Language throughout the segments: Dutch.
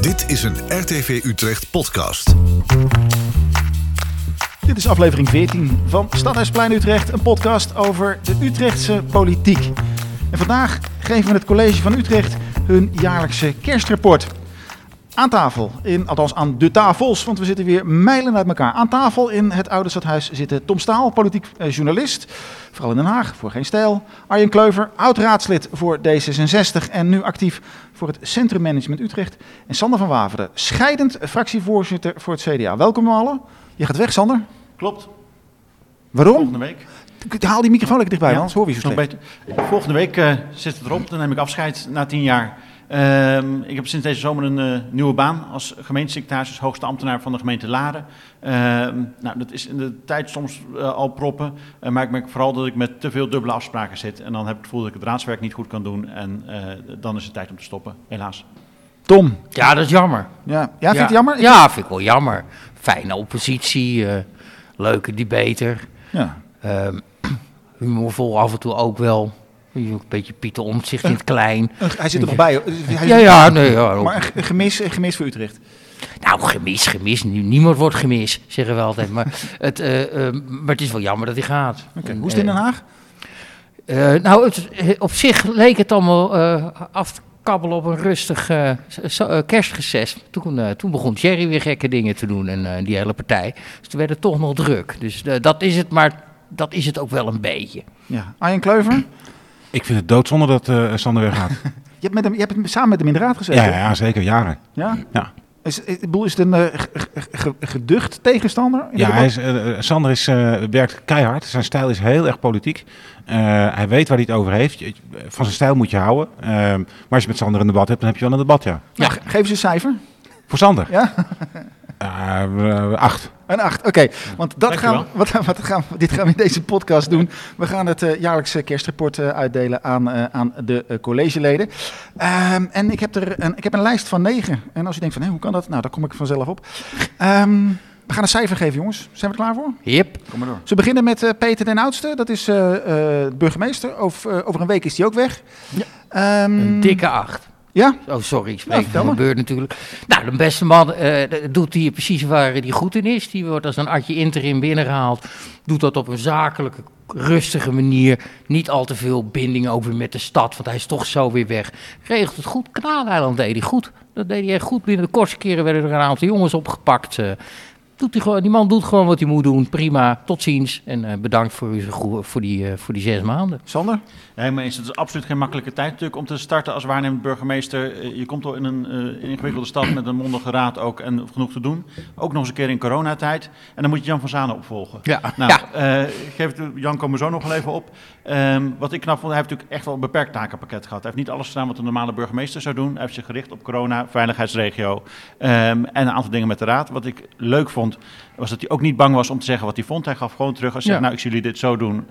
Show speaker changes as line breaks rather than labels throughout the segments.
Dit is een RTV Utrecht podcast.
Dit is aflevering 14 van Stadhuisplein Utrecht, een podcast over de Utrechtse politiek. En vandaag geven we het College van Utrecht hun jaarlijkse kerstrapport. Aan tafel, althans aan de tafels, want we zitten weer mijlen uit elkaar. Aan tafel in het Oude Stadhuis zitten Tom Staal, politiek journalist, vooral in Den Haag, voor Geen Stijl. Arjen Kleuver, oud-raadslid voor D66 en nu actief voor het Centrum Management Utrecht. En Sander van Waveren, scheidend fractievoorzitter voor het CDA. Welkom allen. Je gaat weg, Sander.
Klopt.
Waarom?
Volgende week.
Haal die microfoon lekker dichtbij, anders hoor je zo slecht.
Volgende week zit het erop, dan neem ik afscheid na 10 jaar. Ik heb sinds deze zomer een nieuwe baan als gemeentesecretaris, hoogste ambtenaar van de gemeente Laren. Dat is in de tijd soms al proppen, maar ik merk vooral dat ik met te veel dubbele afspraken zit. En dan heb ik het gevoel dat ik het raadswerk niet goed kan doen en dan is het tijd om te stoppen, helaas.
Tom.
Ja, dat is jammer.
Ja, vind je het jammer?
Ja, vind ik wel jammer. Fijne oppositie, leuke debater.
Ja.
Humorvol af en toe ook wel. Een beetje Pieter Omtzigt in het klein.
Hij zit er nog bij. Maar een gemis voor Utrecht.
Nou, gemis. Niemand wordt gemis, zeggen we altijd. Maar het is wel jammer dat hij gaat.
Okay. Hoe is het in Den Haag?
Op zich leek het allemaal af te kabbelen op een rustig kerstreces. Toen begon Jerry weer gekke dingen te doen en die hele partij. Dus toen werd het toch nog druk. Dus dat is het, maar dat is het ook wel een beetje.
Ja. Arjen Kleuver?
Ik vind het doodzonde dat Sander weggaat.
Je hebt samen met hem in de raad gezeten?
Ja, zeker. Jaren.
Ja?
Ja.
Is het een geducht tegenstander?
Sander werkt keihard. Zijn stijl is heel erg politiek. Hij weet waar hij het over heeft. Van zijn stijl moet je houden. Maar als je met Sander een debat hebt, dan heb je wel een debat, ja.
Geef eens een cijfer.
Voor Sander?
Ja?
8.
Een 8, oké. Want dit gaan we in deze podcast doen. We gaan het jaarlijkse kerstrapport uitdelen aan de collegeleden. En ik heb een lijst van 9. En als je denkt van, hoe kan dat? Nou, daar kom ik vanzelf op. We gaan een cijfer geven, jongens. Zijn we er klaar voor?
Yep.
Kom maar door. Ze beginnen met Peter den Oudste. Dat is burgemeester. Over een week is hij ook weg.
Ja. Een dikke 8.
Ja?
Oh, sorry, ik spreek van mijn beurt natuurlijk. Nou, de beste man doet hier precies waar hij goed in is. Die wordt als een atje interim binnengehaald. Doet dat op een zakelijke, rustige manier. Niet al te veel binding over met de stad, want hij is toch zo weer weg. Regelt het goed. Kanaaleiland deed hij goed. Dat deed hij echt goed. Binnen de kortste keren werden er een aantal jongens opgepakt. Die man doet gewoon wat hij moet doen. Prima, tot ziens. En bedankt voor die 6 maanden.
Sander?
Nee, maar het is absoluut geen makkelijke tijd natuurlijk om te starten als waarnemend burgemeester. Je komt al in een ingewikkelde stad met een mondige raad ook en genoeg te doen. Ook nog eens een keer in coronatijd. En dan moet je Jan van Zanen opvolgen.
Ja.
Jan komen we zo nog wel even op. Wat ik knap vond, hij heeft natuurlijk echt wel een beperkt takenpakket gehad. Hij heeft niet alles gedaan wat een normale burgemeester zou doen. Hij heeft zich gericht op corona, veiligheidsregio en een aantal dingen met de raad. Wat ik leuk vond, was dat hij ook niet bang was om te zeggen wat hij vond. Hij gaf gewoon terug als hij zegt, ik zie jullie dit zo doen.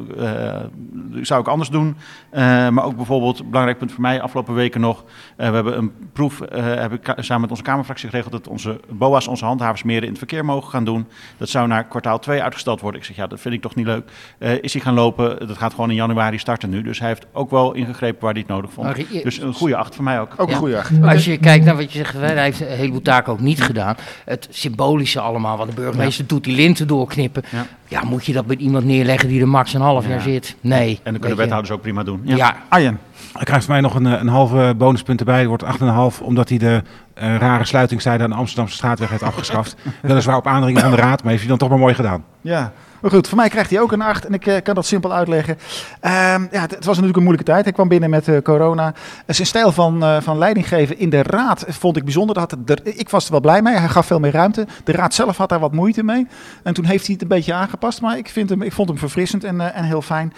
Zou ik anders doen. Maar ook bijvoorbeeld, belangrijk punt voor mij, afgelopen weken nog. We hebben een proef, heb ik samen met onze Kamerfractie geregeld, dat onze BOA's, onze handhavers, meer in het verkeer mogen gaan doen. Dat zou naar kwartaal 2 uitgesteld worden. Ik zeg, dat vind ik toch niet leuk. Is hij gaan lopen? Dat gaat gewoon in januari starten nu. Dus hij heeft ook wel ingegrepen waar hij het nodig vond. Dus een goede 8 voor mij ook.
Ook een goede 8.
Als je kijkt naar wat je zegt, hij heeft een heleboel taken ook niet gedaan. Het symbolische allemaal, wat de burgemeester doet, die linten doorknippen. Ja, moet je dat met iemand neerleggen die er max een half jaar zit? Nee.
En dan kunnen wethouders ook prima doen.
Ja.
Arjen?
Hij krijgt van mij nog een halve bonuspunt erbij. Wordt 8,5, omdat hij de rare sluitingstijden aan de Amsterdamse straatweg heeft afgeschaft. Weliswaar op aandringen van de raad, maar heeft hij dan toch maar mooi gedaan. Ja.
Maar goed, voor mij krijgt hij ook een 8 en ik kan dat simpel uitleggen. Het was natuurlijk een moeilijke tijd. Hij kwam binnen met corona. Zijn stijl van leiding geven in de raad vond ik bijzonder. Ik was er wel blij mee. Hij gaf veel meer ruimte. De raad zelf had daar wat moeite mee. En toen heeft hij het een beetje aangepast. Maar ik vond hem verfrissend en heel fijn.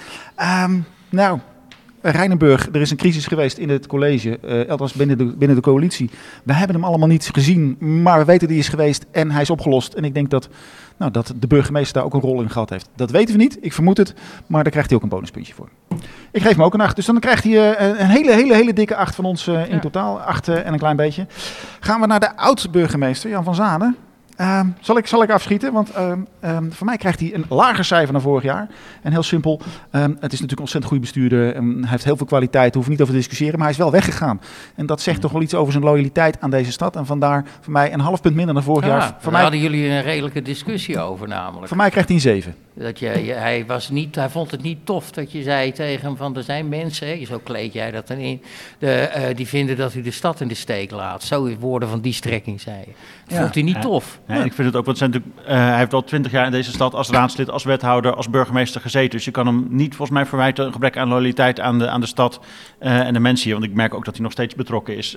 Rijnenburg, er is een crisis geweest in het college, althans binnen de coalitie. We hebben hem allemaal niet gezien, maar we weten die is geweest en hij is opgelost. En ik denk dat de burgemeester daar ook een rol in gehad heeft. Dat weten we niet, ik vermoed het, maar daar krijgt hij ook een bonuspuntje voor. Ik geef hem ook een 8, dus dan krijgt hij een hele dikke 8 van ons in totaal. 8 en een klein beetje. Gaan we naar de oud-burgemeester, Jan van Zanen. Zal ik afschieten? Want voor mij krijgt hij een lager cijfer dan vorig jaar. En heel simpel, het is natuurlijk een ontzettend goede bestuurder. Hij heeft heel veel kwaliteit, daar hoeven we niet over te discussiëren. Maar hij is wel weggegaan. En dat zegt toch wel iets over zijn loyaliteit aan deze stad. En vandaar voor mij een half punt minder dan vorig jaar.
Daar hadden jullie een redelijke discussie over namelijk.
Voor mij krijgt hij een 7.
Hij vond het niet tof dat je zei tegen hem van er zijn mensen, hè, zo kleed jij dat dan in, die vinden dat u de stad in de steek laat. Zo woorden van die strekking zei je. Dat vond hij niet tof.
Ja, ik vind het ook, want hij heeft al 20 jaar in deze stad als raadslid, als wethouder, als burgemeester gezeten. Dus je kan hem niet volgens mij verwijten een gebrek aan loyaliteit aan de stad en de mensen hier. Want ik merk ook dat hij nog steeds betrokken is.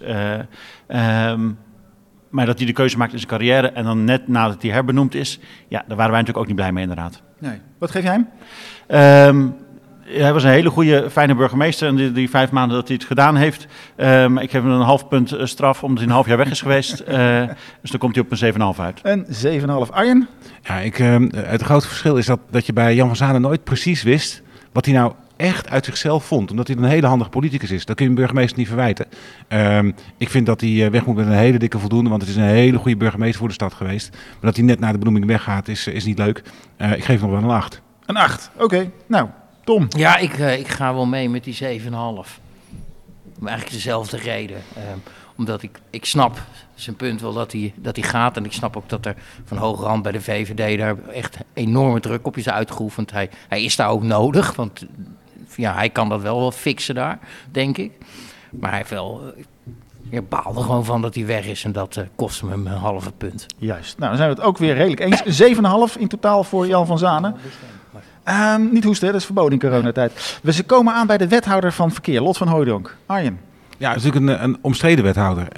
Maar dat hij de keuze maakt in zijn carrière en dan net nadat hij herbenoemd is, ja, daar waren wij natuurlijk ook niet blij mee inderdaad.
Nee. Wat geef jij hem?
Hij was een hele goede, fijne burgemeester en die 5 maanden dat hij het gedaan heeft. Ik geef hem een half punt straf omdat hij een half jaar weg is geweest. Dus dan komt hij op een 7,5 uit.
Een 7,5. Arjen?
Ja, het grote verschil is dat je bij Jan van Zanen nooit precies wist wat hij nou echt uit zichzelf vond. Omdat hij een hele handige politicus is. Dat kun je een burgemeester niet verwijten. Ik vind dat hij weg moet met een hele dikke voldoende. Want het is een hele goede burgemeester voor de stad geweest. Maar dat hij net na de benoeming weggaat is niet leuk. Ik geef nog wel een 8.
Een 8. Oké. Nou, Tom.
Ja, ik ga wel mee met die 7,5. Maar eigenlijk dezelfde reden. Omdat ik snap zijn punt wel dat hij gaat. En ik snap ook dat er van hoge hand bij de VVD daar echt enorme druk op is uitgeoefend. Hij is daar ook nodig, want ja, hij kan dat wel fixen daar, denk ik. Maar hij heeft wel... Ik baalde gewoon van dat hij weg is en dat kost hem een halve punt.
Juist. Nou, dan zijn we het ook weer redelijk eens. 7,5 in totaal voor Jan van Zanen. Niet hoesten, dat is verboden in coronatijd. We komen aan bij de wethouder van verkeer, Lot van Hooijdonk. Arjen.
Ja, het is natuurlijk een omstreden wethouder.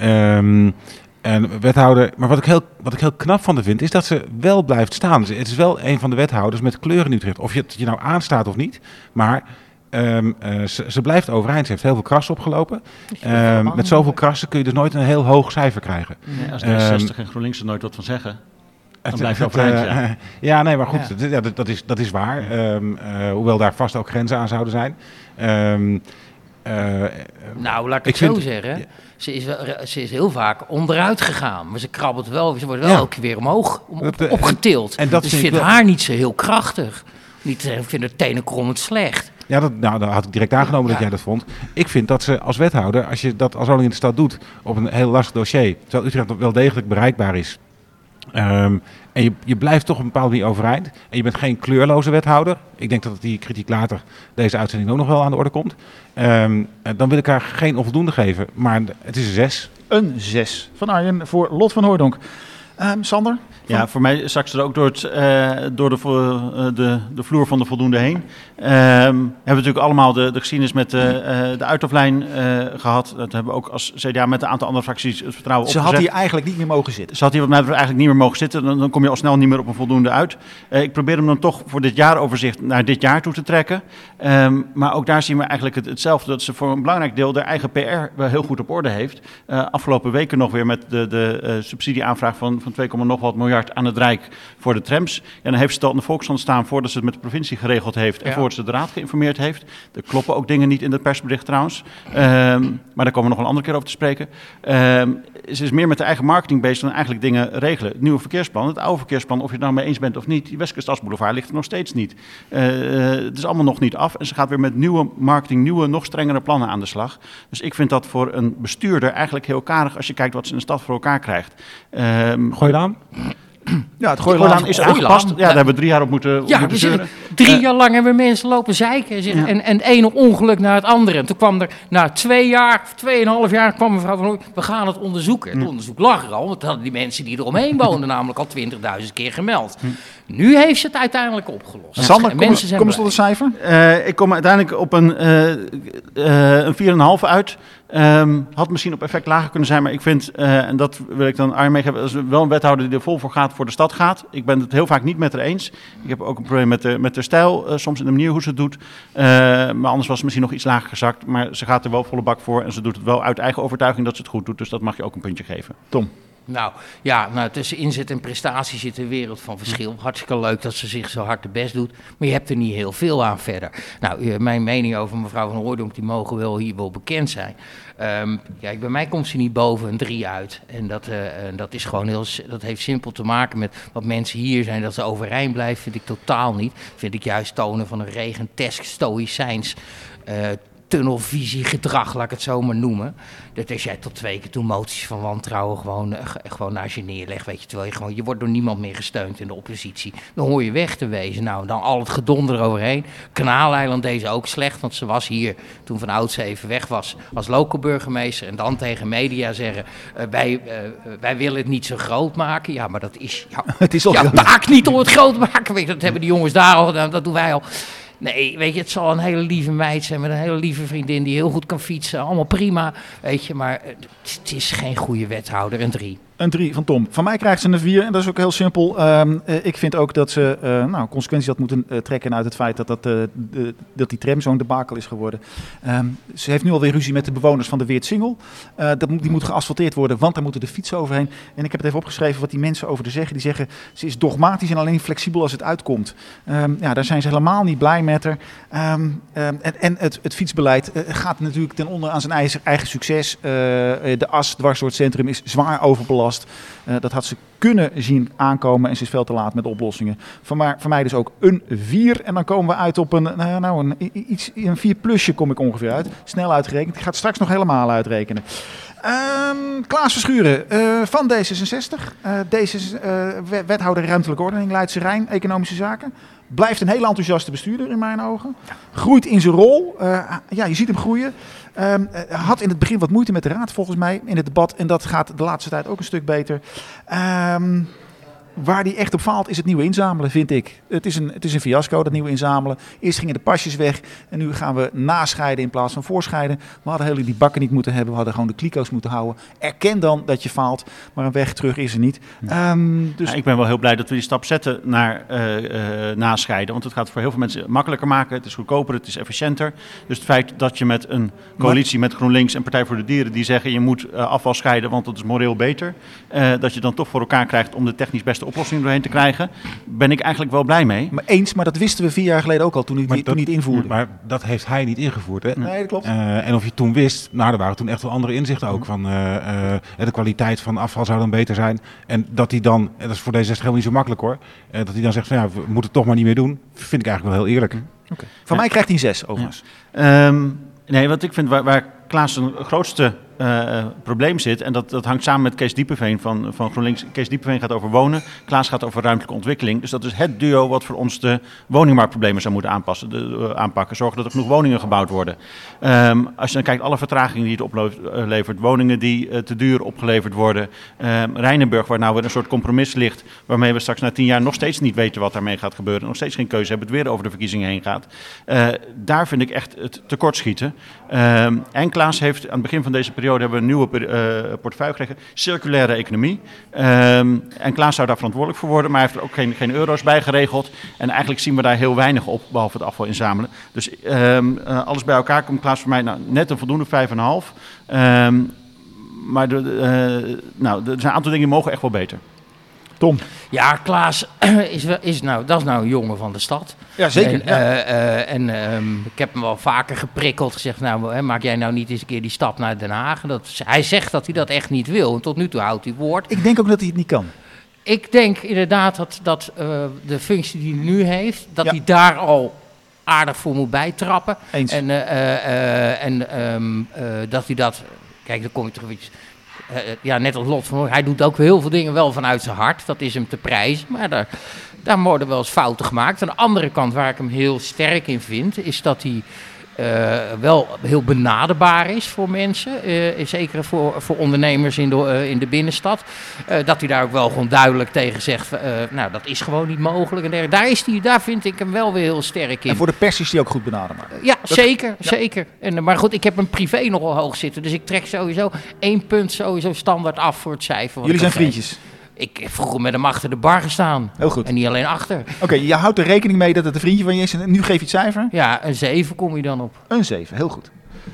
Maar wat ik heel knap van haar vind, is dat ze wel blijft staan. Het is wel een van de wethouders met kleur in Utrecht. Of het je nou aanstaat of niet, maar ze blijft overeind. Ze heeft heel veel krassen opgelopen. Met zoveel krassen kun je dus nooit een heel hoog cijfer krijgen.
Nee, als D66 en GroenLinks er nooit wat van zeggen, dan blijf je overeind.
Ja, nee, maar goed, dat is waar. Hoewel daar vast ook grenzen aan zouden zijn.
Nou, laat ik het zo zeggen. Ja. Ze is heel vaak onderuit gegaan. Maar ze krabbelt wel, ze wordt wel elke keer weer omhoog opgetild. Dus ik vind haar niet zo heel krachtig. Ik vind het tenenkrommend slecht.
Ja, dat had ik direct aangenomen dat jij dat vond. Ik vind dat ze als wethouder, als je dat als woning in de stad doet op een heel lastig dossier, terwijl Utrecht wel degelijk bereikbaar is. En je blijft toch op een bepaalde manier overeind. En je bent geen kleurloze wethouder. Ik denk dat die kritiek later deze uitzending ook nog wel aan de orde komt. Dan wil ik haar geen onvoldoende geven. Maar het is een 6.
Een 6 van Arjen voor Lot van Hooijdonk. Sander?
Ja, voor mij zakt ze er ook door de vloer van de voldoende heen. Hebben we natuurlijk allemaal de geschiedenis met de uithoofdlijn gehad. Dat hebben we ook als CDA met een aantal andere fracties het vertrouwen opgezet.
Ze had hier eigenlijk niet meer mogen zitten.
Ze had hier wat mij betreft eigenlijk niet meer mogen zitten. Dan kom je al snel niet meer op een voldoende uit. Ik probeer hem dan toch voor dit jaaroverzicht naar dit jaar toe te trekken. Maar ook daar zien we eigenlijk hetzelfde. Dat ze voor een belangrijk deel de eigen PR wel heel goed op orde heeft. Afgelopen weken nog weer met de subsidieaanvraag van 2, nog wat miljard aan het Rijk voor de trams. En dan heeft ze het al in de Volkskrant staan voordat ze het met de provincie geregeld heeft en voordat ze de raad geïnformeerd heeft. Er kloppen ook dingen niet in het persbericht trouwens. Maar daar komen we nog een andere keer over te spreken. Ze is meer met de eigen marketing bezig dan eigenlijk dingen regelen. Het nieuwe verkeersplan, het oude verkeersplan, of je het nou mee eens bent of niet, die Westkust-Boulevard ligt er nog steeds niet. Het is allemaal nog niet af en ze gaat weer met nieuwe marketing, nieuwe, nog strengere plannen aan de slag. Dus ik vind dat voor een bestuurder eigenlijk heel karig als je kijkt wat ze in de stad voor elkaar krijgt.
Gooi je aan?
Ja, het Gooilaan
is aangepast. Ja, daar hebben we 3 jaar op moeten zeuren.
3 jaar lang hebben mensen lopen zeiken. En het ene ongeluk naar het andere. En toen kwam er na 2 jaar, 2,5 jaar, kwam mevrouw van Hooijdonk, we gaan het onderzoeken. Het onderzoek lag er al, want hadden die mensen die eromheen woonden namelijk al 20.000 keer gemeld. Nu heeft ze het uiteindelijk opgelost.
Sander, kom eens tot een cijfer?
Ik kom uiteindelijk op een 4,5 uit. Had misschien op effect lager kunnen zijn, maar ik vind, en dat wil ik dan Arjen meegeven, dat is wel een wethouder die er vol voor gaat, voor de stad gaat. Ik ben het heel vaak niet met haar eens. Ik heb ook een probleem met de stijl, soms in de manier hoe ze het doet. Maar anders was ze misschien nog iets lager gezakt, maar ze gaat er wel volle bak voor en ze doet het wel uit eigen overtuiging dat ze het goed doet. Dus dat mag je ook een puntje geven.
Tom?
Nou, ja, tussen inzet en prestatie zit een wereld van verschil. Hartstikke leuk dat ze zich zo hard de best doet, maar je hebt er niet heel veel aan verder. Nou, mijn mening over mevrouw Van Hooijdonk, die mogen wel hier wel bekend zijn. Kijk, bij mij komt ze niet boven een 3 uit. En dat is gewoon dat heeft simpel te maken met wat mensen hier zijn. Dat ze overeind blijven, vind ik totaal niet. Vind ik juist tonen van een regentesk stoïcijns tunnelvisie gedrag, laat ik het zo maar noemen. Dat als jij tot 2 keer toe moties van wantrouwen gewoon naast je neerlegt, weet je, terwijl je wordt door niemand meer gesteund in de oppositie. Dan hoor je weg te wezen. Nou, dan al het gedonder eroverheen. Kanaaleiland deze ook slecht, want ze was hier toen Van Oudse even weg was als loco-burgemeester en dan tegen media zeggen, wij willen het niet zo groot maken. Ja, maar dat is
Het is al
jouw taak niet om het groot te maken. Weet je, dat hebben die jongens daar al gedaan, dat doen wij al. Nee, weet je, het zal een hele lieve meid zijn met een hele lieve vriendin die heel goed kan fietsen. Allemaal prima, weet je, maar het is geen goede wethouder, een 3.
Een 3 van Tom. Van mij krijgt ze een 4 en dat is ook heel simpel. Ik vind ook dat ze consequenties had moeten trekken uit het feit dat die tram zo'n debakel is geworden. Ze heeft nu alweer ruzie met de bewoners van de Weertsingel. Die moet geasfalteerd worden, want daar moeten de fietsen overheen. En ik heb het even opgeschreven wat die mensen over haar zeggen. Die zeggen, ze is dogmatisch en alleen flexibel als het uitkomt. Daar zijn ze helemaal niet blij met haar. En het fietsbeleid gaat natuurlijk ten onder aan zijn eigen succes. De as dwars door het centrum is zwaar overbelast. Dat had ze kunnen zien aankomen en ze is veel te laat met de oplossingen. Voor mij dus ook een 4. En dan komen we uit op een 4 plusje kom ik ongeveer uit. Snel uitgerekend. Ik ga het straks nog helemaal uitrekenen. Klaas Verschuren van D66. Wethouder ruimtelijke ordening, Leidse Rijn, economische zaken. Blijft een hele enthousiaste bestuurder in mijn ogen. Groeit in zijn rol. Je ziet hem groeien. Had in het begin wat moeite met de raad volgens mij in het debat. En dat gaat de laatste tijd ook een stuk beter. Waar die echt op faalt is het nieuwe inzamelen, vind ik. Het is een fiasco, dat nieuwe inzamelen. Eerst gingen de pasjes weg en nu gaan we nascheiden in plaats van voorscheiden. We hadden die bakken niet moeten hebben, we hadden gewoon de kliko's moeten houden. Erken dan dat je faalt, maar een weg terug is er niet.
Dus ik ben wel heel blij dat we die stap zetten naar nascheiden. Want het gaat voor heel veel mensen makkelijker maken. Het is goedkoper, het is efficiënter. Dus het feit dat je met een coalitie met GroenLinks en Partij voor de Dieren die zeggen je moet afval scheiden, want dat is moreel beter. Dat je dan toch voor elkaar krijgt om de technisch beste oplossing doorheen te krijgen, ben ik eigenlijk wel blij mee.
Maar dat wisten we 4 jaar geleden ook al, toen hij het invoerde.
Maar dat heeft hij niet ingevoerd, hè?
Nee, dat klopt.
En of je toen wist, er waren toen echt wel andere inzichten ook. Van de kwaliteit van afval zou dan beter zijn. En dat hij dan, en dat is voor D66 helemaal niet zo makkelijk hoor, dat hij dan zegt van we moeten het toch maar niet meer doen, vind ik eigenlijk wel heel eerlijk.
Okay. Van mij krijgt hij een 6 overigens.
Nee, wat ik vind waar Klaas zijn grootste probleem zit, en dat hangt samen met Kees Diepenveen van GroenLinks. Kees Diepenveen gaat over wonen, Klaas gaat over ruimtelijke ontwikkeling. Dus dat is het duo wat voor ons de woningmarktproblemen zou moeten aanpakken. Zorgen dat er genoeg woningen gebouwd worden. Als je dan kijkt, alle vertragingen die het oplevert, woningen die te duur opgeleverd worden. Rijnenburg, waar nou weer een soort compromis ligt, waarmee we straks na 10 jaar nog steeds niet weten wat daarmee gaat gebeuren. Nog steeds geen keuze hebben, het weer over de verkiezingen heen gaat. Daar vind ik echt het tekortschieten. En Klaas heeft aan het begin van deze periode hebben we een nieuwe portefeuille gekregen, circulaire economie. En Klaas zou daar verantwoordelijk voor worden, maar hij heeft er ook geen euro's bij geregeld. En eigenlijk zien we daar heel weinig op, behalve het afval inzamelen. Dus alles bij elkaar komt Klaas voor mij net een voldoende 5,5. Maar er zijn een aantal dingen die mogen echt wel beter.
Tom?
Ja, Klaas is nou een jongen van de stad.
Ja, zeker.
Ik heb hem wel vaker geprikkeld, gezegd, maak jij nou niet eens een keer die stap naar Den Haag? Hij zegt dat hij dat echt niet wil. En tot nu toe houdt hij woord.
Ik denk ook dat hij het niet kan.
Ik denk inderdaad dat de functie die hij nu heeft, dat hij daar al aardig voor moet bijtrappen.
Eens.
En dat hij dat... Kijk, dan kom je terug... net als Lot van hij doet ook heel veel dingen wel vanuit zijn hart. Dat is hem te prijzen. Maar daar worden wel eens fouten gemaakt. Aan de andere kant, waar ik hem heel sterk in vind, is dat hij wel heel benaderbaar is voor mensen. Zeker voor ondernemers in de binnenstad. Dat hij daar ook wel gewoon duidelijk tegen zegt, dat is gewoon niet mogelijk. En daar vind ik hem wel weer heel sterk in.
En voor de pers is hij ook goed benaderbaar.
Ja, zeker. Maar goed, ik heb hem privé nogal hoog zitten. Dus ik trek sowieso 1 punt sowieso standaard af voor het cijfer.
Jullie zijn vriendjes?
Ik heb vroeger met hem achter de bar gestaan.
Heel goed.
En niet alleen achter.
Oké, je houdt er rekening mee dat het een vriendje van je is. En nu geef je het cijfer?
Ja, een 7 kom je dan op.
Een 7, heel goed.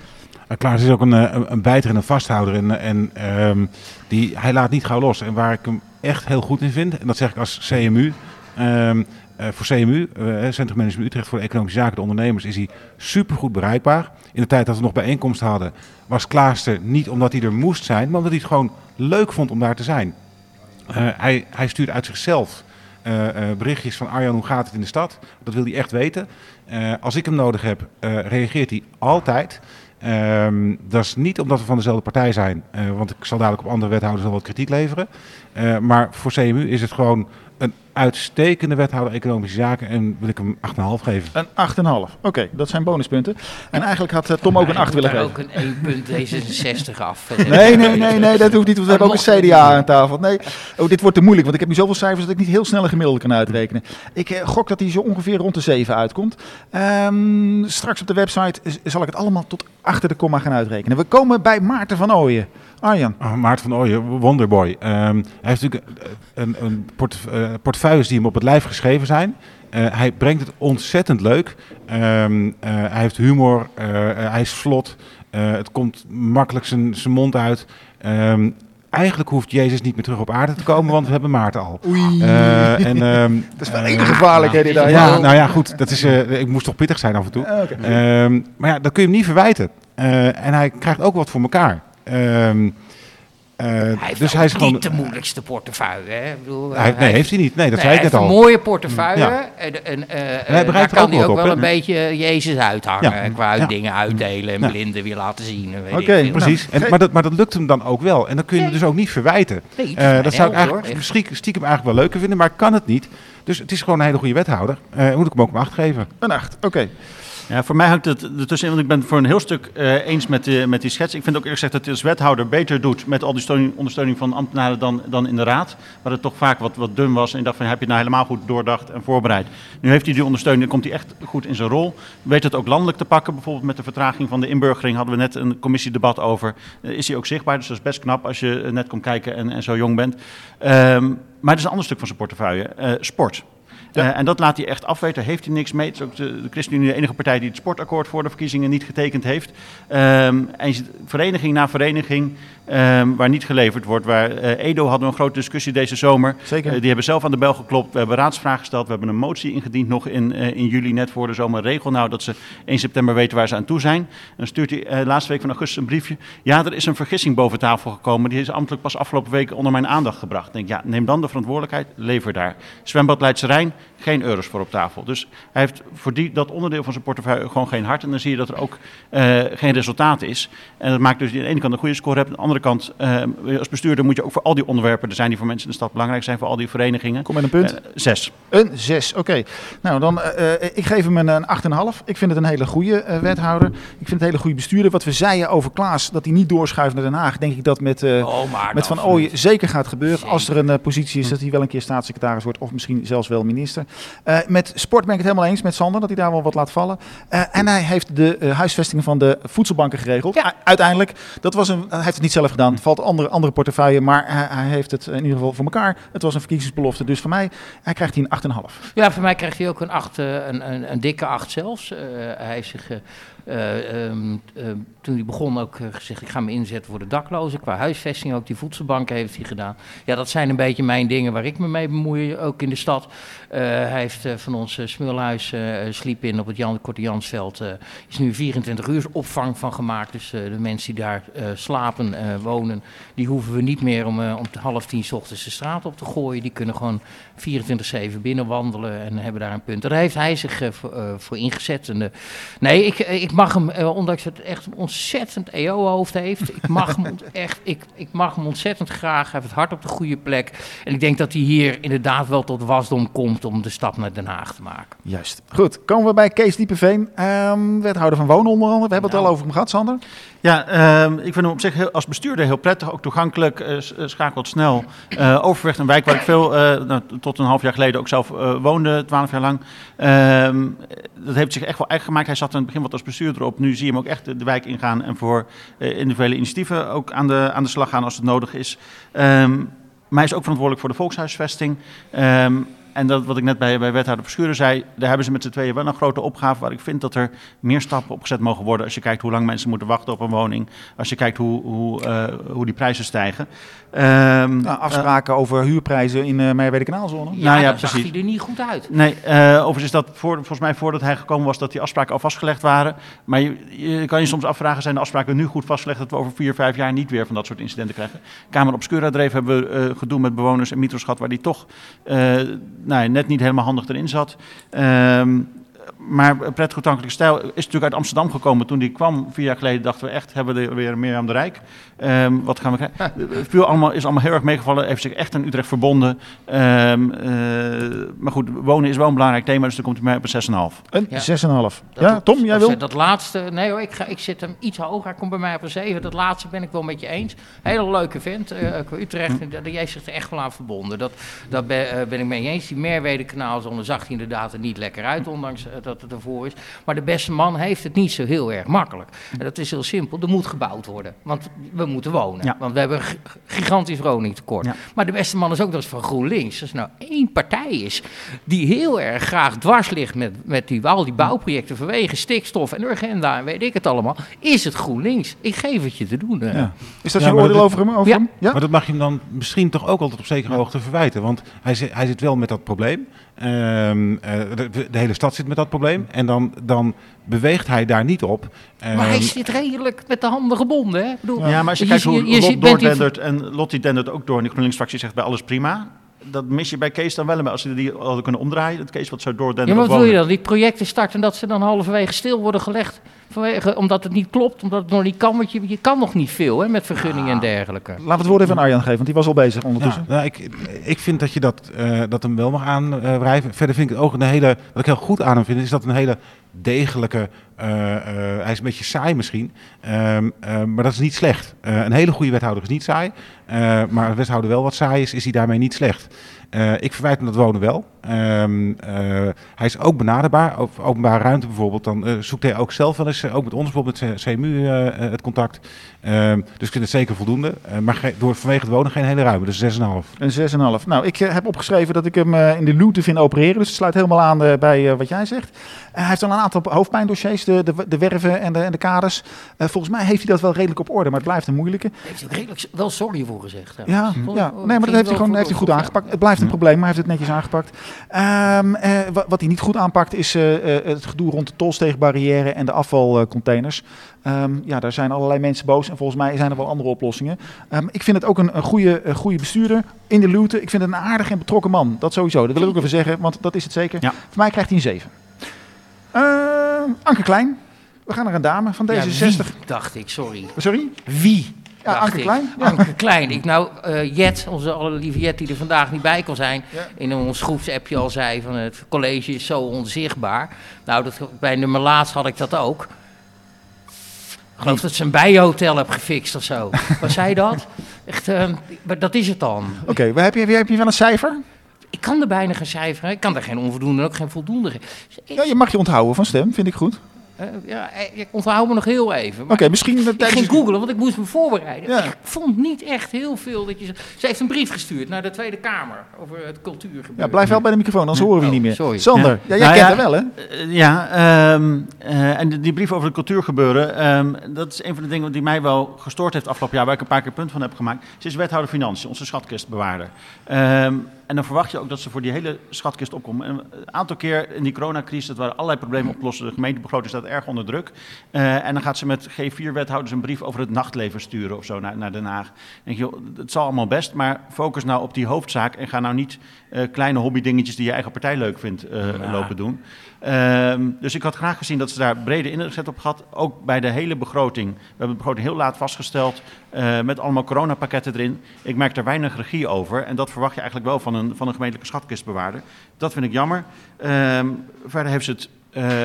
Klaas is ook een bijter en een vasthouder. Hij laat niet gauw los. En waar ik hem echt heel goed in vind, en dat zeg ik als CMU... voor CMU, Centrum Management Utrecht voor de Economische Zaken, de ondernemers, is hij supergoed bereikbaar. In de tijd dat we nog bijeenkomsten hadden, was Klaas er niet omdat hij er moest zijn, maar omdat hij het gewoon leuk vond om daar te zijn. Hij stuurt uit zichzelf berichtjes van Arjan, hoe gaat het in de stad? Dat wil hij echt weten. Als ik hem nodig heb, reageert hij altijd. Dat is niet omdat we van dezelfde partij zijn, want ik zal dadelijk op andere wethouders wel wat kritiek leveren. Maar voor CMU is het gewoon een uitstekende wethouder economische zaken en wil ik hem 8,5 geven.
Een 8,5. Oké, dat zijn bonuspunten. En eigenlijk had Tom ook een 8 willen geven.
Ook een 1 punt D66 af.
Nee, dat hoeft niet, want we hebben ook een CDA aan tafel. Nee, dit wordt te moeilijk, want ik heb nu zoveel cijfers dat ik niet heel snel een gemiddelde kan uitrekenen. Ik gok dat hij zo ongeveer rond de 7 uitkomt. Straks op de website zal ik het allemaal tot achter de komma gaan uitrekenen. We komen bij Maarten van Ooyen. Arjan.
Maarten van Ooyen, wonderboy. Hij heeft natuurlijk een portefeuilles die hem op het lijf geschreven zijn. Hij brengt het ontzettend leuk. Hij heeft humor, hij is vlot. Het komt makkelijk zijn mond uit. Eigenlijk hoeft Jezus niet meer terug op aarde te komen, want we hebben Maarten al.
Oei. Dat is wel hele gevaarlijk, daar.
Ja, nou ja, goed. Dat is, ik moest toch pittig zijn af en toe.
Okay.
Maar ja, dat kun je hem niet verwijten. En hij krijgt ook wat voor elkaar.
Hij heeft
dus hij is gewoon
niet de moeilijkste portefeuille. Hè? Ik bedoel,
heeft hij niet. Nee, dat zei ik net al.
Hij heeft een mooie portefeuille.
Ja.
Daar kan hij ook wel
hè?
een beetje Jezus uithangen.
Ja.
Qua dingen uitdelen en blinden weer laten zien.
Oké,
precies.
Nou,
Maar dat lukt hem dan ook wel. En dan kun je hem dus ook niet verwijten.
Nee,
dat zou ik eigenlijk stiekem eigenlijk wel leuker vinden, maar ik kan het niet. Dus het is gewoon een hele goede wethouder. Moet ik hem ook een 8 geven.
Een 8, oké.
Ja, voor mij hangt het ertussenin, want ik ben het voor een heel stuk eens met die schets. Ik vind ook eerlijk gezegd dat hij als wethouder beter doet met al die ondersteuning van ambtenaren dan in de raad. Waar het toch vaak wat dun was en ik dacht van, heb je het nou helemaal goed doordacht en voorbereid. Nu heeft hij die ondersteuning, dan komt hij echt goed in zijn rol. Weet het ook landelijk te pakken, bijvoorbeeld met de vertraging van de inburgering hadden we net een commissiedebat over. Is hij ook zichtbaar, dus dat is best knap als je net komt kijken en zo jong bent. Maar het is een ander stuk van zijn portefeuille, sport. Ja. En dat laat hij echt afweten, heeft hij niks mee. Het is ook de ChristenUnie de enige partij die het sportakkoord voor de verkiezingen niet getekend heeft. En je ziet vereniging na vereniging waar niet geleverd wordt. Waar Edo hadden we een grote discussie deze zomer.
Zeker.
Die hebben zelf aan de bel geklopt. We hebben raadsvragen gesteld. We hebben een motie ingediend nog in juli, net voor de zomer. Regel nou dat ze 1 september weten waar ze aan toe zijn. En dan stuurt hij laatste week van augustus een briefje. Ja, er is een vergissing boven tafel gekomen. Die is ambtelijk pas afgelopen week onder mijn aandacht gebracht. Ik denk, ja, neem dan de verantwoordelijkheid, lever daar. Zwembad Leidse Rijn, geen euro's voor op tafel. Dus hij heeft voor dat onderdeel van zijn portefeuille gewoon geen hart. En dan zie je dat er ook geen resultaat is. En dat maakt dus aan de ene kant een goede score hebt. Aan de andere kant, als bestuurder moet je ook voor al die onderwerpen, er zijn die voor mensen in de stad belangrijk zijn, voor al die verenigingen.
Kom met een punt.
6.
Een 6, oké. Nou, dan, ik geef hem een 8,5. Ik vind het een hele goede wethouder. Ik vind het een hele goede bestuurder. Wat we zeiden over Klaas, dat hij niet doorschuift naar Den Haag, denk ik dat met Van Ooyen zeker gaat gebeuren. Zeker. Als er een positie is dat hij wel een keer staatssecretaris wordt of misschien zelfs wel minister. Met sport ben ik het helemaal eens met Sander, dat hij daar wel wat laat vallen. En hij heeft de huisvestingen van de voedselbanken geregeld. Ja. Uiteindelijk, hij heeft het niet zelf gedaan. Het valt andere portefeuille, maar hij heeft het in ieder geval voor elkaar. Het was een verkiezingsbelofte, dus voor mij krijgt hij een 8,5.
Ja, voor mij krijgt hij ook een 8, een dikke 8 zelfs. Hij heeft zich... toen hij begon ook gezegd, ik ga me inzetten voor de daklozen. Qua huisvesting ook, die voedselbanken heeft hij gedaan. Ja, dat zijn een beetje mijn dingen waar ik me mee bemoei, ook in de stad. Hij heeft van ons Smulhuis, sliep in op het Korte Jansveld. Is nu 24 uur opvang van gemaakt. Dus de mensen die daar slapen, wonen, die hoeven we niet meer om 9:30 's ochtends de straat op te gooien. Die kunnen gewoon 24/7 binnen wandelen en hebben daar een punt. Daar heeft hij zich voor ingezet. En, nee, ik mag hem, ondanks het echt een ontzettend EO-hoofd heeft, ik mag hem ontzettend graag. Hij heeft het hart op de goede plek. En ik denk dat hij hier inderdaad wel tot wasdom komt om de stap naar Den Haag te maken.
Juist. Goed, komen we bij Kees Diepeveen, wethouder van Wonen onder andere. We hebben het al over hem gehad, Sander.
Ja, ik vind hem op zich als bestuurder heel prettig, ook toegankelijk, schakelt snel. Overvecht, een wijk waar ik veel, tot een half jaar geleden ook zelf woonde, 12 jaar lang. Dat heeft zich echt wel eigen gemaakt. Hij zat in het begin wat als bestuurder op. Nu zie je hem ook echt de wijk ingaan en voor individuele initiatieven ook aan de slag gaan als het nodig is. Maar hij is ook verantwoordelijk voor de volkshuisvesting. En dat wat ik net bij wethouder Verschuren zei, daar hebben ze met z'n tweeën wel een grote opgave waar ik vind dat er meer stappen opgezet mogen worden. Als je kijkt hoe lang mensen moeten wachten op een woning. Als je kijkt hoe die prijzen stijgen.
Afspraken over huurprijzen in Meijerwede-Kanaalzone.
Ja,
precies.
zag hij er niet goed uit.
Nee, overigens is dat volgens mij voordat hij gekomen was dat die afspraken al vastgelegd waren. Maar je kan je soms afvragen, zijn de afspraken nu goed vastgelegd dat we over 4-5 jaar niet weer van dat soort incidenten krijgen? Kamer Obscura dreef hebben we gedoe met bewoners en Mitros gehad waar die toch net niet helemaal handig erin zat. Maar Pretgoed Toegankelijke Stijl is natuurlijk uit Amsterdam gekomen. Toen die kwam 4 jaar geleden dachten we echt, hebben we er weer meer aan de Rijk. Wat gaan we krijgen? Is allemaal heel erg meegevallen. Heeft zich echt aan Utrecht verbonden. Maar goed, wonen is wel een belangrijk thema, dus dan komt hij mij op een 6,5.
Een
Ja.
6,5. Ja, Tom, jij wil?
Dat laatste, nee hoor, ik zit hem iets hoger. Hij komt bij mij op een 7. Dat laatste ben ik wel met je eens. Hele leuke vent. Utrecht, jij heeft zich er echt wel aan verbonden. Dat ben ik mee eens. Die Merwede-kanaalzone zag hij inderdaad er niet lekker uit, ondanks dat het ervoor is. Maar de beste man heeft het niet zo heel erg makkelijk. En dat is heel simpel. Er moet gebouwd worden. Want we moeten wonen.
Ja.
Want we hebben een gigantisch woningtekort.
Ja.
Maar de beste man is ook nog eens van GroenLinks. Als er nou één partij is die heel erg graag dwars ligt met al die bouwprojecten vanwege stikstof en agenda en weet ik het allemaal, is het GroenLinks. Ik geef het je te doen.
Ja. Is dat
Ja,
je
maar
oordeel
dat-
over hem?
Ja.
Ja?
Maar dat mag je hem dan misschien toch ook altijd op zekere hoogte verwijten. Want hij zit wel met dat probleem. De hele stad zit met dat probleem. En dan beweegt hij daar niet op.
Maar hij zit redelijk met de handen gebonden. Hè? Ik bedoel,
Ja, maar als je kijkt hoe Lot doordendert en Lottie dendert ook door en de GroenLinks-fractie zegt bij alles prima. Dat mis je bij Kees dan wel. Als ze die hadden kunnen omdraaien, dat Kees wat zo doordendert.
Ja, maar
op
wat wil je
wonen.
dan? Die projecten starten en dat ze dan halverwege stil worden gelegd. Omdat het niet klopt, omdat het nog niet kan. Want je kan nog niet veel hè, met vergunningen en dergelijke.
Laten we het woord even aan Arjan geven, want die was al bezig ondertussen.
Ja, nou, ik vind dat je dat hem wel mag aanwrijven. Verder vind ik het ook wat ik heel goed aan hem vind, is dat een hele degelijke, hij is een beetje saai misschien, maar dat is niet slecht. Een hele goede wethouder is niet saai, maar een wethouder wel wat saai is hij daarmee niet slecht. Ik verwijt hem dat wonen wel. Hij is ook benaderbaar. Over openbare ruimte bijvoorbeeld. Dan zoekt hij ook zelf wel eens, ook met ons bijvoorbeeld met CMU het contact. Dus ik vind het zeker voldoende. Maar vanwege het wonen geen hele ruimte. Dus 6,5.
Een 6,5. Nou, ik heb opgeschreven dat ik hem in de luwte vind opereren. Dus het sluit helemaal aan bij wat jij zegt. Hij heeft al een aantal hoofdpijndossiers, de werven en de kaders. Volgens mij heeft hij dat wel redelijk op orde, maar het blijft een moeilijke.
Daar heeft hij ook redelijk wel sorry voor gezegd.
Ja, nee, maar dat heeft hij goed aangepakt. Het blijft een probleem, maar hij heeft het netjes aangepakt. Wat hij niet goed aanpakt is het gedoe rond de tolsteegbarrière en de afvalcontainers. Daar zijn allerlei mensen boos en volgens mij zijn er wel andere oplossingen. Ik vind het ook een goede bestuurder in de luwte. Ik vind het een aardig en betrokken man. Dat sowieso, dat wil ik ook even zeggen, want dat is het zeker.
Ja.
Voor mij krijgt hij een 7. Anke Klein. We gaan naar een dame van
Ja,
D66.
wie, dacht ik, sorry.
Sorry?
Wie?
Ja,
dacht
Anke
ik.
Klein. Ja.
Anke Klein. Jet, onze allerlieve Jet die er vandaag niet bij kon zijn,
Ja.
in ons groepsappje al zei van het college is zo onzichtbaar. Nou, bij nummer laatst had ik dat ook. Ik geloof dat ze een bijenhotel heb gefixt of zo. Wat zei dat? Echt, maar dat is het dan.
Oké, heb je wel een cijfer?
Ik kan er bijna geen cijferen. Ik kan er geen onvoldoende en ook geen voldoende geven.
Ja, je mag je onthouden van stem, vind ik goed.
Ik onthoud me nog heel even. Maar
Oké, misschien...
ik ging googlen, want ik moest me voorbereiden.
Ja.
Ik vond niet echt heel veel dat je... Ze heeft een brief gestuurd naar de Tweede Kamer over het cultuurgebeuren.
Ja, blijf wel bij de microfoon, anders horen we je niet meer.
sorry.
Sander,
Ja.
jij
Nou
kent
ja,
haar wel, hè?
En die brief over het cultuurgebeuren, dat is een van de dingen die mij wel gestoord heeft afgelopen jaar, waar ik een paar keer punt van heb gemaakt. Ze is wethouder Financiën, onze schatkistbewaarder. En dan verwacht je ook dat ze voor die hele schatkist opkomen. En een aantal keer in die coronacrisis, dat waren allerlei problemen oplossen. De gemeentebegroting staat erg onder druk. En dan gaat ze met G4-wethouders een brief over het nachtleven sturen of zo naar Den Haag. Dan denk je, joh, het zal allemaal best, maar focus nou op die hoofdzaak en ga nou niet kleine hobbydingetjes die je eigen partij leuk vindt lopen doen. Dus ik had graag gezien dat ze daar brede inzet op gehad. Ook bij de hele begroting. We hebben de begroting heel laat vastgesteld met allemaal coronapakketten erin. Ik merk er weinig regie over en dat verwacht je eigenlijk wel van een gemeentelijke schatkistbewaarder. Dat vind ik jammer. Verder heeft ze het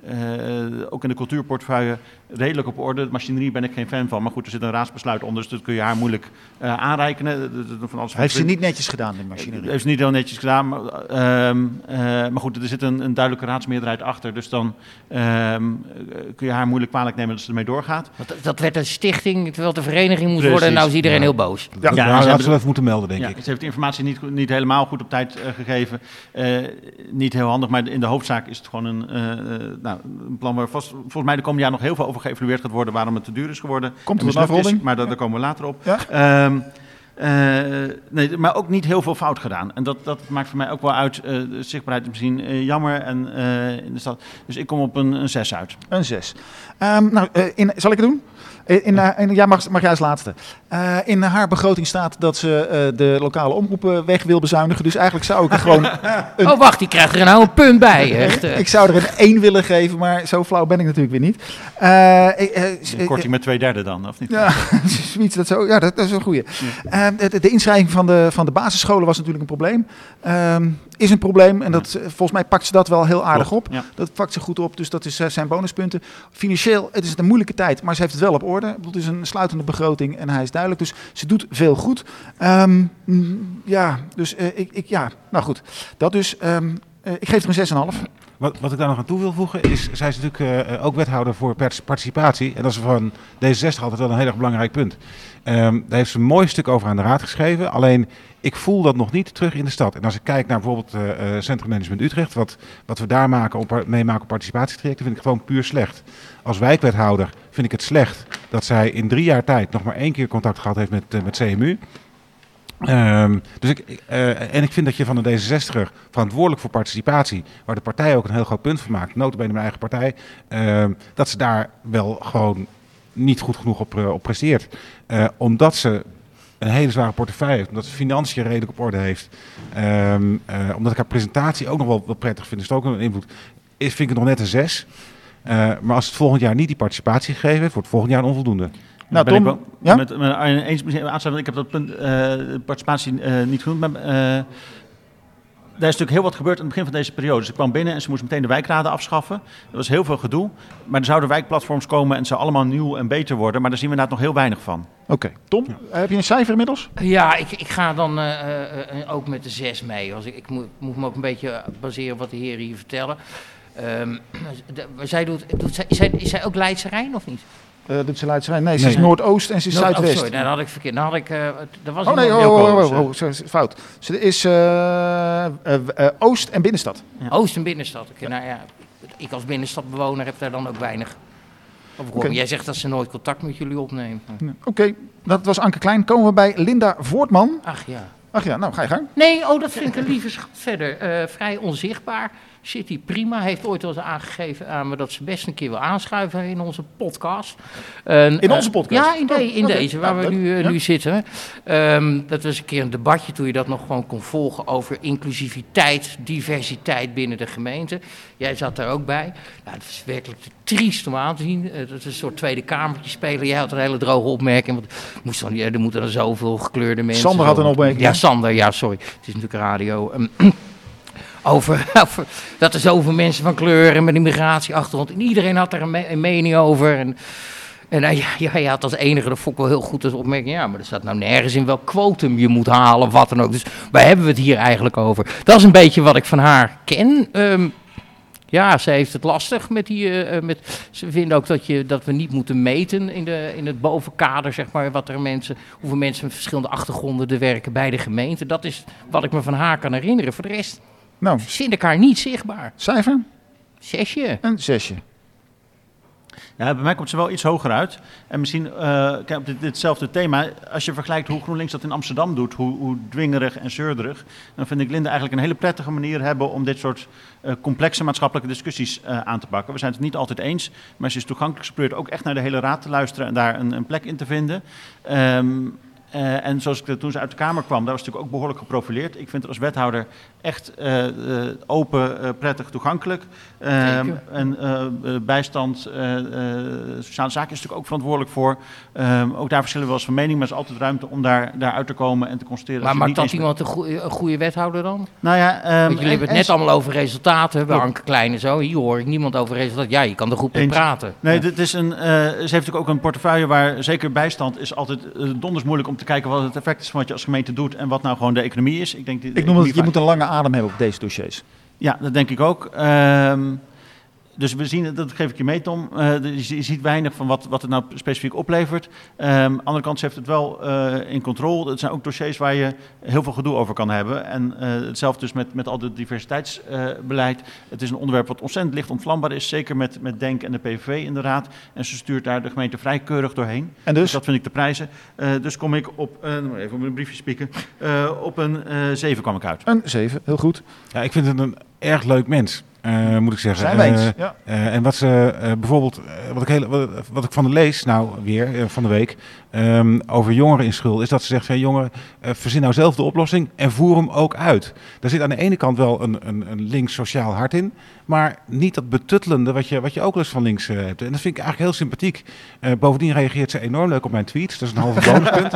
ook in de cultuurportefeuille redelijk op orde. De machinerie ben ik geen fan van, maar goed, er zit een raadsbesluit onder, dus dat kun je haar moeilijk aanrekenen.
Heeft ze niet netjes gedaan, de machinerie?
Heeft ze niet heel netjes gedaan, maar goed, er zit een duidelijke raadsmeerderheid achter, dus dan kun je haar moeilijk kwalijk nemen dat ze ermee doorgaat.
Want dat werd een stichting, terwijl het een vereniging moest worden en nou is iedereen heel boos.
Dat had ze wel even moeten melden, denk ik.
Ze heeft de informatie niet helemaal goed op tijd gegeven. Niet heel handig, maar in de hoofdzaak is het gewoon een plan waar volgens mij de komende jaar nog heel veel over geëvalueerd gaat worden waarom het te duur is geworden.
Komt er een afronding?
Maar daar komen we later op.
Ja?
Nee, maar ook niet heel veel fout gedaan. En dat maakt voor mij ook wel uit. De zichtbaarheid is misschien jammer in de stad. Dus ik kom op een 6 uit.
Een 6. Zal ik het doen? Mag jij als laatste. In haar begroting staat dat ze de lokale omroepen weg wil bezuinigen. Dus eigenlijk zou ik er gewoon...
Oh, wacht, die krijgt er nou een punt bij. Echt.
Ik zou er een 1 willen geven, maar zo flauw ben ik natuurlijk weer niet.
Een korting met 2/3 dan, of niet?
Ja, zoiets, dat is een goeie. Ja. De inschrijving van de basisscholen was natuurlijk een probleem. Is een probleem en volgens mij pakt ze dat wel heel aardig op. Ja. Dat pakt ze goed op, dus dat zijn bonuspunten. Financieel, het is een moeilijke tijd, maar ze heeft het wel op orde. Het is een sluitende begroting en hij is duidelijk. Dus ze doet veel goed. Nou goed. Dat dus. Ik geef er een 6,5.
Wat ik daar nog aan toe wil voegen is, zij is natuurlijk ook wethouder voor participatie. En dat is van D66 altijd wel een heel erg belangrijk punt. Daar heeft ze een mooi stuk over aan de raad geschreven. Alleen, ik voel dat nog niet terug in de stad. En als ik kijk naar bijvoorbeeld Centrum Management Utrecht, wat we daar meemaken op participatietrajecten, vind ik gewoon puur slecht. Als wijkwethouder vind ik het slecht dat zij in 3 jaar tijd nog maar 1 keer contact gehad heeft met CMU. Ik vind dat je van de D66er verantwoordelijk voor participatie, waar de partij ook een heel groot punt van maakt, nota bene mijn eigen partij, dat ze daar wel gewoon niet goed genoeg op presteert. Omdat ze een hele zware portefeuille heeft, omdat ze financiën redelijk op orde heeft, omdat ik haar presentatie ook nog wel prettig vind, is het ook een invloed, vind ik het nog net een 6. Maar als het volgend jaar niet die participatie gegeven heeft, wordt het volgend jaar een onvoldoende.
Nou, Tom, ja?
Met eens aansluiten. Ik heb dat punt participatie niet genoemd. Maar, daar is natuurlijk heel wat gebeurd aan het begin van deze periode. Ze kwam binnen en ze moest meteen de wijkraden afschaffen. Er was heel veel gedoe. Maar er zouden wijkplatforms komen en het zou allemaal nieuw en beter worden. Maar daar zien we inderdaad nog heel weinig van.
Oké. Tom, heb je een cijfer inmiddels?
Ja, ik ga dan ook met de 6 mee. Ik moet me ook een beetje baseren op wat de heren hier vertellen. Is zij ook Leidse Rijn of niet?
Doet ze Leidse Rijn? Nee, ze is Noordoost en ze is Zuidwest.
Oh, sorry, dat had ik verkeerd. Dat was
fout. Ze is Oost en Binnenstad.
Ja. Oost en Binnenstad. Nou ja, ik als binnenstadbewoner heb daar dan ook weinig over gehoord. Jij zegt dat ze nooit contact met jullie opneemt.
Oké, dat was Anke Klein. Komen we bij Linda Voortman.
Ach ja,
nou ga je gang.
Nee, dat vind ik een lieve schat verder. Vrij onzichtbaar. Zit hij prima. Heeft ooit wel eens aangegeven aan me dat ze best een keer wil aanschuiven in onze podcast.
In onze podcast?
Ja, in deze, waar we nu zitten. Dat was een keer een debatje toen je dat nog gewoon kon volgen over inclusiviteit, diversiteit binnen de gemeente. Jij zat daar ook bij. Nou, het is werkelijk te triest om aan te zien. Dat is een soort tweede kamertje spelen. Jij had een hele droge opmerking. Want er moeten dan zoveel gekleurde mensen.
Sander had een opmerking.
Ja, Sander. Ja, sorry. Het is natuurlijk radio. Over dat er zoveel mensen van kleur en met immigratieachtergrond. En iedereen had daar een mening over. En hij had als enige, dat vond ik wel heel goed als opmerking. Ja, maar er staat nou nergens in welk quotum je moet halen of wat dan ook. Dus waar hebben we het hier eigenlijk over? Dat is een beetje wat ik van haar ken. Ze heeft het lastig met die. Ze vinden ook dat we niet moeten meten in het bovenkader, zeg maar, hoeveel mensen met verschillende achtergronden er werken bij de gemeente. Dat is wat ik me van haar kan herinneren. Voor de rest vind ik haar niet zichtbaar.
Cijfer?
6.
Een 6.
Ja, bij mij komt ze wel iets hoger uit. En misschien, op ditzelfde thema, als je vergelijkt hoe GroenLinks dat in Amsterdam doet, hoe dwingerig en zeurderig, dan vind ik Linda eigenlijk een hele prettige manier hebben om dit soort complexe maatschappelijke discussies aan te pakken. We zijn het niet altijd eens, maar ze is toegankelijk. Ze probeert ook echt naar de hele raad te luisteren en daar een plek in te vinden. En zoals toen ze uit de Kamer kwam, daar was natuurlijk ook behoorlijk geprofileerd. Ik vind het als wethouder echt open, prettig, toegankelijk. En bijstand, sociale zaken is natuurlijk ook verantwoordelijk voor. Ook daar verschillen we wel eens van mening, maar er is altijd ruimte om daar uit te komen en te constateren.
Maar maakt dat iemand een goede wethouder dan?
Nou ja,
want jullie hebben het net allemaal over resultaten, bij Anke Klein en zo. Hier hoor ik niemand over resultaten. Ja, je kan er goed mee praten.
Nee, dit is ze heeft natuurlijk ook een portefeuille waar zeker bijstand is altijd donders moeilijk om te kijken wat het effect is van wat je als gemeente doet en wat nou gewoon de economie is. Ik
noem dat je moet een lange adem hebben op deze dossiers.
Ja, dat denk ik ook. Dus we zien, dat geef ik je mee, Tom. Je ziet weinig van wat het nou specifiek oplevert. Aan de andere kant heeft het wel in controle. Het zijn ook dossiers waar je heel veel gedoe over kan hebben. En hetzelfde dus met al het diversiteitsbeleid. Het is een onderwerp wat ontzettend licht ontvlambaar is. Zeker met DENK en de PVV in de raad. En ze stuurt daar de gemeente vrij keurig doorheen.
En dus
dat vind ik te prijzen. Dus kom ik op, even op mijn briefje spieken, op een 7 kwam ik uit.
Een 7, heel goed.
Ja, ik vind het een erg leuk mens. Moet ik zeggen.
Zijn we eens, ja.
En wat ze bijvoorbeeld, wat ik van de lees, nou weer van de week, over jongeren in schuld, is dat ze zegt van jongeren, verzin nou zelf de oplossing en voer hem ook uit. Daar zit aan de ene kant wel een links sociaal hart in, maar niet dat betuttelende wat je ook wel eens van links hebt. En dat vind ik eigenlijk heel sympathiek. Bovendien reageert ze enorm leuk op mijn tweets, dat is een halve bonuspunt.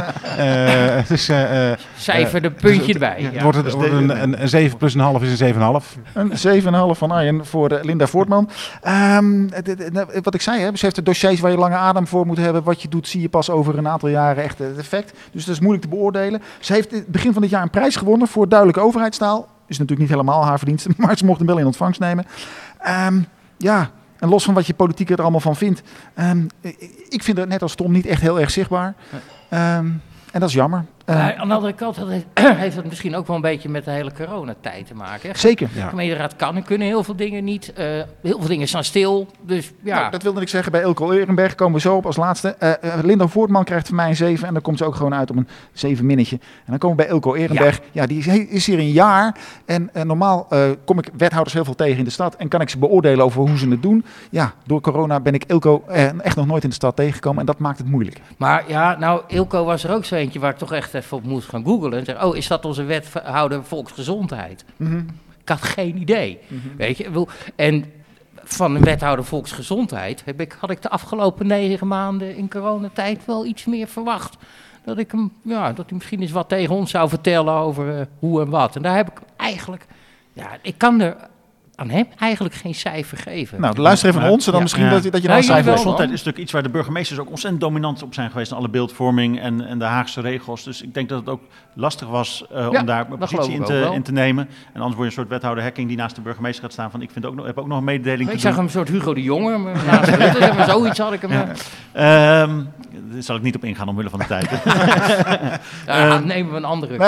Cijfer een puntje erbij.
Het wordt een 7 plus een half is een 7,5.
Een 7,5 van Arjen voor Linda Voortman. Wat ik zei, ze heeft de dossiers waar je lange adem voor moet hebben. Wat je doet, zie je pas over een aantal jaren echt het effect. Dus dat is moeilijk te beoordelen. Ze heeft het begin van dit jaar een prijs gewonnen voor duidelijke overheidstaal. Is natuurlijk niet helemaal haar verdienste, maar ze mocht hem wel in ontvangst nemen. En los van wat je politiek er allemaal van vindt. Ik vind het net als Tom niet echt heel erg zichtbaar. En dat is jammer.
Aan de andere kant heeft het misschien ook wel een beetje met de hele coronatijd te maken. Hè?
Zeker.
De gemeenteraad kan en kunnen heel veel dingen niet. Heel veel dingen staan stil. Dus, ja.
Nou, dat wilde ik zeggen bij Ilko Ehrenberg. Komen we zo op als laatste. Linda Voortman krijgt van mij een 7. En dan komt ze ook gewoon uit op een 7 minnetje. En dan komen we bij Ilko Ehrenberg. Ja, die is hier een jaar. En normaal kom ik wethouders heel veel tegen in de stad. En kan ik ze beoordelen over hoe ze het doen. Ja, door corona ben ik Ilko echt nog nooit in de stad tegengekomen. En dat maakt het moeilijk.
Maar ja, nou, Ilko was er ook zo eentje waar ik toch echt even op moest gaan googlen. En zeggen, is dat onze wethouder volksgezondheid? Mm-hmm. Ik had geen idee. Mm-hmm. Weet je? En van een wethouder volksgezondheid had ik de afgelopen 9 maanden in coronatijd wel iets meer verwacht. Dat hij misschien eens wat tegen ons zou vertellen over hoe en wat. En daar heb ik eigenlijk, ik kan er aan hem eigenlijk geen cijfer geven.
Nou, luister even naar ons en dan misschien dat je dan een cijfer...
Gezondheid is natuurlijk iets waar de burgemeesters ook ontzettend dominant op zijn geweest in alle beeldvorming en de Haagse regels. Dus ik denk dat het ook lastig was om daar een positie in te nemen. En anders word je een soort wethouder Hekking die naast de burgemeester gaat staan van ik heb ook nog een mededeling te doen.
Ik zag hem een soort Hugo de Jonge, maar zoiets had ik hem...
Daar zal ik niet op ingaan omwille van de tijd.
Nemen we een andere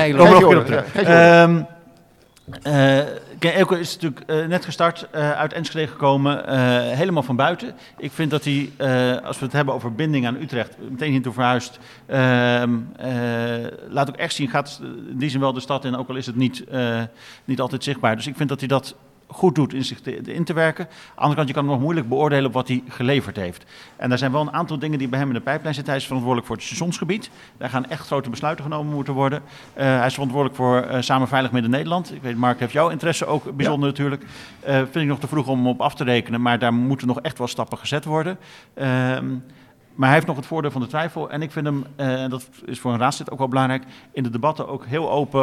Elko is natuurlijk net gestart, uit Enschede gekomen, helemaal van buiten. Ik vind dat hij, als we het hebben over binding aan Utrecht, meteen hier toe verhuist. Laat ook echt zien, gaat in die zin wel de stad in, ook al is het niet altijd zichtbaar. Dus ik vind dat hij dat goed doet in zich in te werken. Aan de andere kant, je kan hem nog moeilijk beoordelen op wat hij geleverd heeft. En daar zijn wel een aantal dingen die bij hem in de pijplijn zitten. Hij is verantwoordelijk voor het stationsgebied. Daar gaan echt grote besluiten genomen moeten worden. Hij is verantwoordelijk voor Samen Veilig Midden-Nederland. Ik weet, Mark, heeft jouw interesse ook bijzonder natuurlijk. Vind ik nog te vroeg om hem op af te rekenen, maar daar moeten nog echt wel stappen gezet worden. Maar hij heeft nog het voordeel van de twijfel. En ik vind hem, en dat is voor een raadslid ook wel belangrijk, in de debatten ook heel open.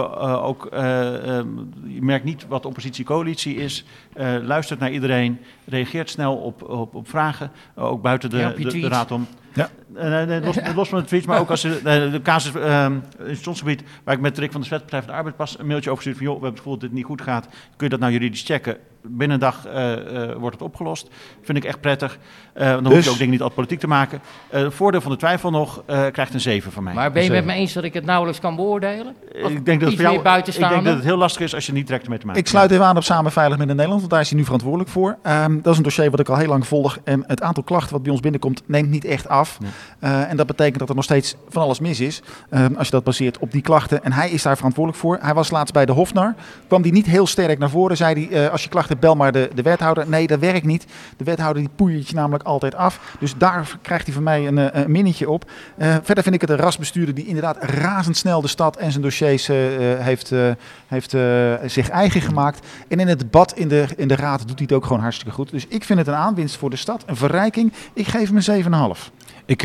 Je merkt niet wat oppositie-coalitie is. Luistert naar iedereen. Reageert snel op vragen. Ook buiten de raad om. Ja. Los van de tweets, maar ook als de casus in het stationsgebied, waar ik met Rick van der Zwet, Partij van de Arbeid, pas een mailtje over stuur van, we hebben het gevoel dat dit niet goed gaat. Kun je dat nou juridisch checken? Binnen een dag wordt het opgelost. Vind ik echt prettig. Dan hoef je ook dingen niet altijd politiek te maken. Voordeel van de twijfel nog, krijgt een 7 van mij.
Maar ben je met me eens dat ik het nauwelijks kan beoordelen?
Ik denk dat het heel lastig is als je niet direct ermee te maken hebt.
Ik sluit even aan op Samen Veilig Midden-Nederland, want daar is hij nu verantwoordelijk voor. Dat is een dossier wat ik al heel lang volg. En het aantal klachten wat bij ons binnenkomt, neemt niet echt af. Nee. En dat betekent dat er nog steeds van alles mis is. Als je dat baseert op die klachten. En hij is daar verantwoordelijk voor. Hij was laatst bij de Hofnar. Kwam die niet heel sterk naar voren. Zei hij, als je klachten dachten, bel maar de wethouder. Nee, dat werkt niet. De wethouder die poeiert je namelijk altijd af. Dus daar krijgt hij van mij een minnetje op. Verder vind ik het een rasbestuurder die inderdaad razendsnel de stad en zijn dossiers heeft zich eigen gemaakt. En in het debat in de raad doet hij het ook gewoon hartstikke goed. Dus ik vind het een aanwinst voor de stad, een verrijking. Ik geef hem een 7,5.
Ik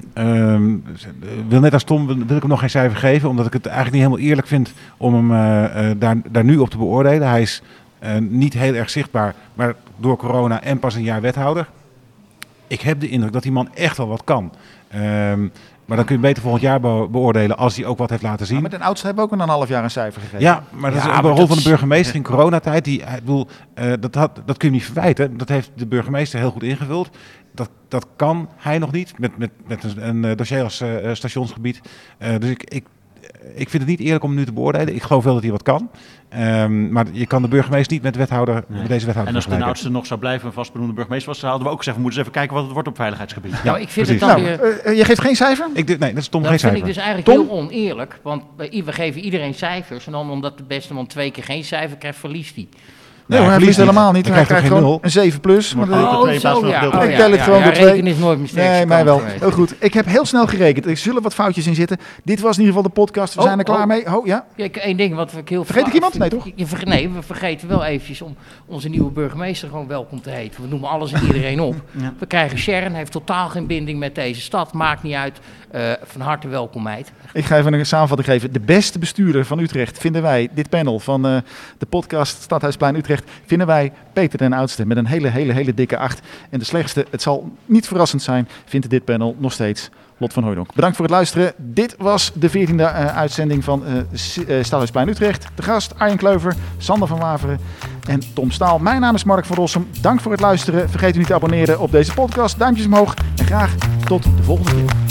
wil net als Tom, wil ik hem nog geen cijfer geven, omdat ik het eigenlijk niet helemaal eerlijk vind om hem daar nu op te beoordelen. Hij is niet heel erg zichtbaar, maar door corona en pas een jaar wethouder. Ik heb de indruk dat die man echt wel wat kan. Maar dan kun je beter volgend jaar beoordelen als hij ook wat heeft laten zien.
Maar met een oudste hebben we ook een half jaar een cijfer gegeven.
Ja, maar dat is ook de rol van de burgemeester in coronatijd. Dat kun je niet verwijten. Dat heeft de burgemeester heel goed ingevuld. Dat kan hij nog niet met een dossier als stationsgebied. Dus ik vind het niet eerlijk om hem nu te beoordelen. Ik geloof wel dat hij wat kan. Maar je kan de burgemeester niet met deze wethouder
En als
vergelijken.
de oudste nog zou blijven een vastbenoemde burgemeester was, hadden we ook gezegd, we moeten eens even kijken wat het wordt op veiligheidsgebied.
Nou, ik vind
precies.
het dan weer...
Je geeft geen cijfer?
Nee, dat is Tom,
Dat
geen
vind
cijfer.
ik dus eigenlijk
Tom?
heel oneerlijk. Want we geven iedereen cijfers. En dan omdat de beste man 2 keer geen cijfer krijgt, verliest hij.
Nee, hij verliest helemaal niet.
Hij
Hij
krijgt
krijgt
er
gewoon
geen
een 7 plus.
Wordt
Maar
ook- twee plaats van het deel.
Ik tel het gewoon door 2.
Rekenen is nooit mijn sterkste
Nee, mij
kant
wel.
geweest.
Heel goed. Ik heb heel snel gerekend. Er zullen wat foutjes in zitten. Dit was in ieder geval de podcast. We zijn er klaar mee. Oh ja.
Kijk, één ding wat ik heel
Vergeet ik iemand? Nee, toch?
Nee, we vergeten wel eventjes om onze nieuwe burgemeester gewoon welkom te heten. We noemen alles en iedereen op.
Ja.
We krijgen Sharon, heeft totaal geen binding met deze stad. Maakt niet uit. Van harte welkom, meid.
Ik ga even een samenvatting geven. De beste bestuurder van Utrecht vinden wij, dit panel van de podcast Stadhuisplein Utrecht, vinden wij Peter den Oudste met een hele dikke 8. En de slechtste, het zal niet verrassend zijn, vindt dit panel nog steeds Lot van Hooijdonk. Bedankt voor het luisteren. Dit was de 14e uitzending van Stadhuisplein Utrecht. De gast Arjen Kleuver, Sander van Waveren en Tom Staal. Mijn naam is Mark van Rossum. Dank voor het luisteren. Vergeet u niet te abonneren op deze podcast. Duimpjes omhoog en graag tot de volgende keer.